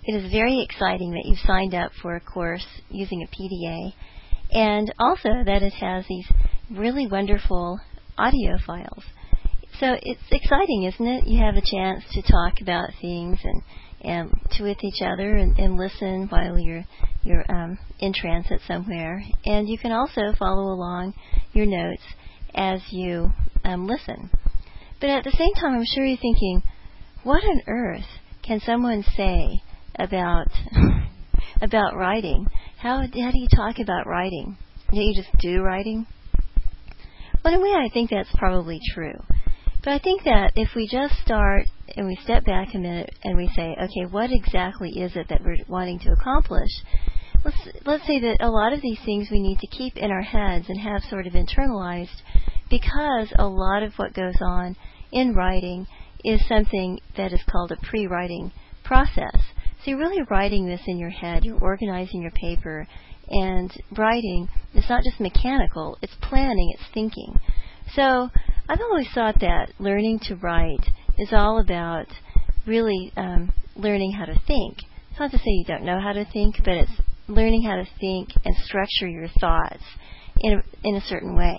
it is very exciting that you've signed up for a course using a PDA, and also that it has these really wonderful audio files. So it's exciting, isn't it? You have a chance to talk about things and to with each other and listen while you're in transit somewhere. And you can also follow along your notes as you listen. But at the same time, I'm sure you're thinking, what on earth can someone say about about writing? How do you talk about writing? Don't you just do writing? Well, in a way, I think that's probably true. But I think that if we just start and we step back a minute and we say, okay, what exactly is it that we're wanting to accomplish? Let's say that a lot of these things we need to keep in our heads and have sort of internalized, because a lot of what goes on in writing is something that is called a pre-writing process. So you're really writing this in your head. You're organizing your paper. And writing is not just mechanical. It's planning. It's thinking. So I've always thought that learning to write is all about really learning how to think. It's not to say you don't know how to think, but it's learning how to think and structure your thoughts in a certain way.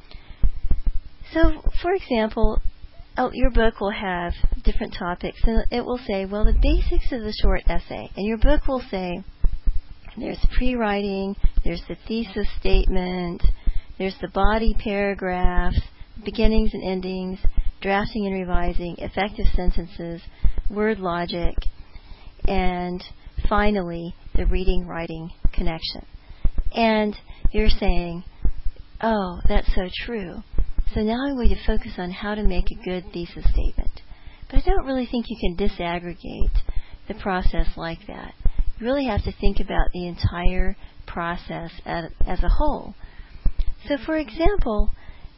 So, for example, your book will have different topics, and it will say, well, the basics of the short essay. And your book will say, there's pre-writing, there's the thesis statement, there's the body paragraphs, beginnings and endings, drafting and revising, effective sentences, word logic, and finally, the reading-writing connection. And you're saying, oh, that's so true. So now I'm going to focus on how to make a good thesis statement. But I don't really think you can disaggregate the process like that. You really have to think about the entire process as a whole. So, for example,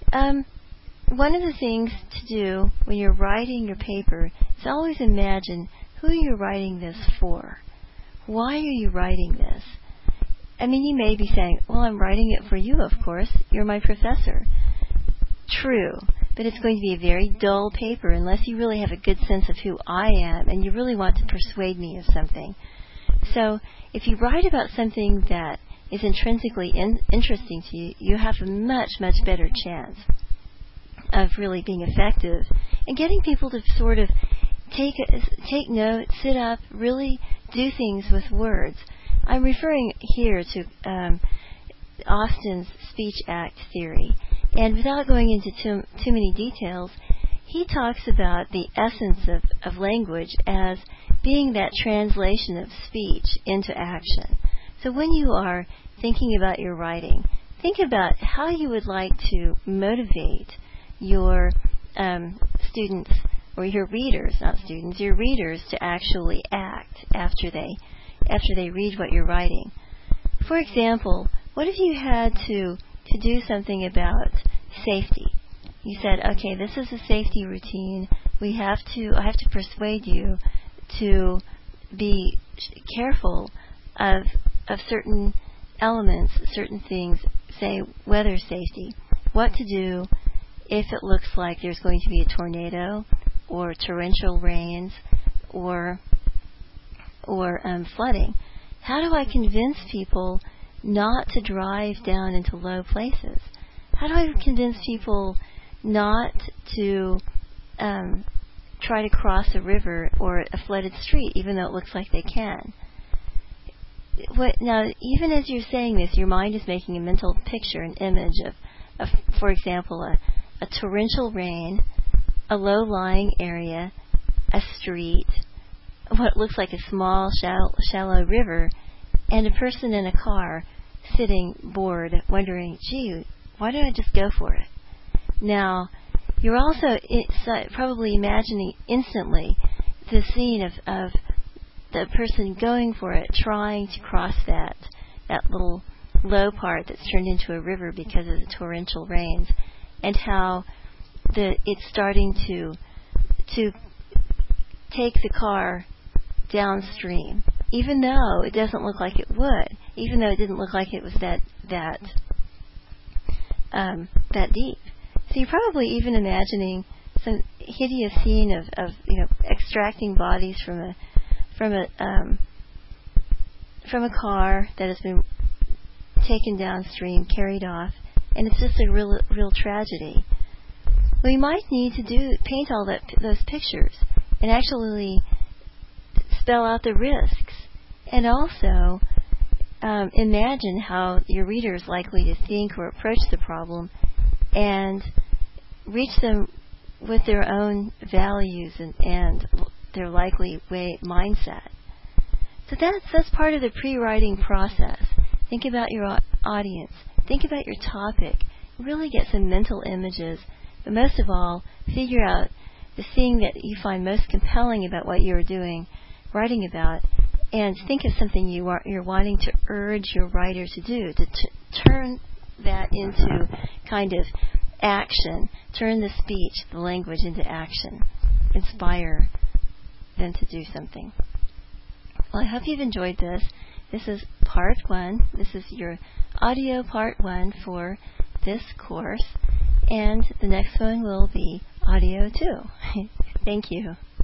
one of the things to do when you're writing your paper is always imagine who you're writing this for. Why are you writing this? I mean, you may be saying, well, I'm writing it for you, of course. You're my professor. True, but it's going to be a very dull paper unless you really have a good sense of who I am and you really want to persuade me of something. So if you write about something that is intrinsically interesting to you, you have a much, much better chance of really being effective and getting people to sort of take note, sit up, really do things with words. I'm referring here to Austin's speech act theory. And without going into too many details, he talks about the essence of language as being that translation of speech into action. So when you are thinking about your writing, think about how you would like to motivate your students or your readers, not students, your readers to actually act after they read what you're writing. For example, what if you had to do something about safety? You said, okay, this is a safety routine. I have to persuade you to be careful of certain elements, certain things, say weather safety. What to do if it looks like there's going to be a tornado or torrential rains or flooding. How do I convince people not to drive down into low places? How do I convince people not to try to cross a river or a flooded street, even though it looks like they can? Now, even as you're saying this, your mind is making a mental picture, an image of for example, a torrential rain, a low-lying area, a street, what looks like a small, shallow river, and a person in a car sitting bored, wondering, gee, why don't I just go for it? Now, you're also probably imagining instantly the scene of the person going for it, trying to cross that little low part that's turned into a river because of the torrential rains, and how it's starting to take the car downstream, even though it doesn't look like it would, even though it didn't look like it was that deep. So you're probably even imagining some hideous scene of extracting bodies from a from a car that has been taken downstream, carried off, and it's just a real tragedy. We might need to paint all those pictures and actually spell out the risks, and also imagine how your reader is likely to think or approach the problem, and reach them with their own values and their likely mindset. So that's part of the pre-writing process. Think about your audience. Think about your topic. Really get some mental images. But most of all, figure out the thing that you find most compelling about what you're doing, writing about, and think of something you're wanting to urge your writer to do, to turn that into kind of action. Turn the speech, the language into action. Inspire them to do something. Well, I hope you've enjoyed this. This is part 1. This is your audio part 1 for this course. And the next one will be audio 2. Thank you.